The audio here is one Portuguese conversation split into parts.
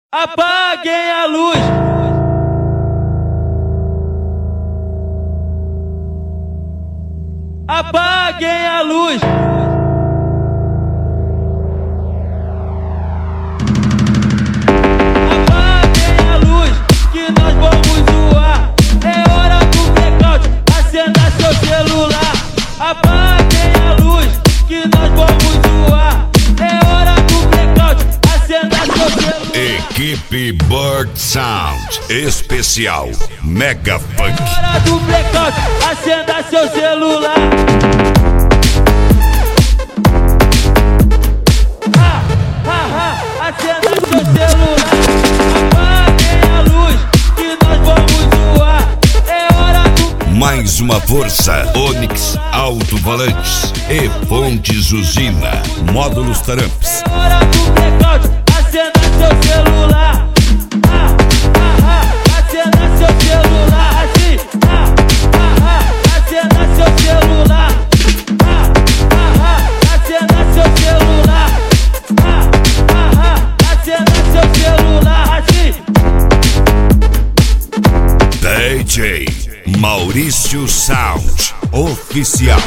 Apaguem a luz. Apaguem a luz. Apaguem a luz, que nós vamos zoar. É hora do blackout, acenda seu celular. Apaguem a luz, que nós vamos zoar. É hora do blackout, acenda seu celular. Equipe Bird Sound especial Mega Funk. É hora do blackout, acenda seu celular. Acenda seu celular. Apaguem a luz, que nós vamos zoar. É hora do... Mais uma força, Onix Alto-Falantes e Fontes Usina, módulos Taramps. É hora do blackout, acenda seu celular. Acenda seu celular, assim. Acenda seu celular. Acenda seu celular. Acenda seu celular, assim. DJ Maurício Sound Oficial.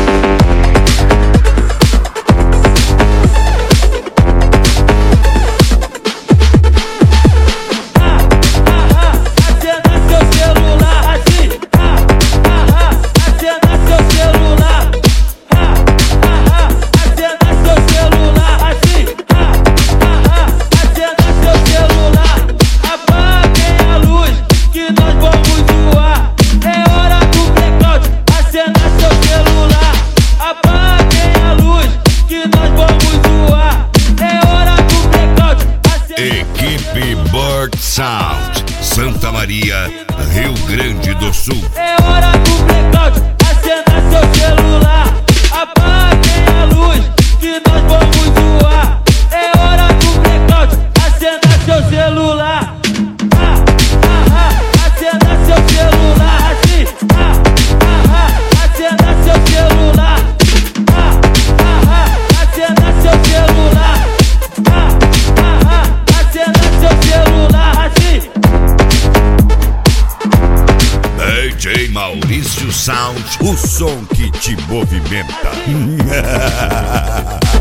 Equipe Bird Sound, Santa Maria, Rio Grande do Sul. É hora do blackout, acenda seu celular. Apaguem a luz, que nós vamos zoar. É hora do blackout, acenda seu celular. Acenda seu celular, assim. Acenda seu celular. Acenda seu celular. Acenda seu celular, assim. DJ Maurício Sound, o som que te movimenta.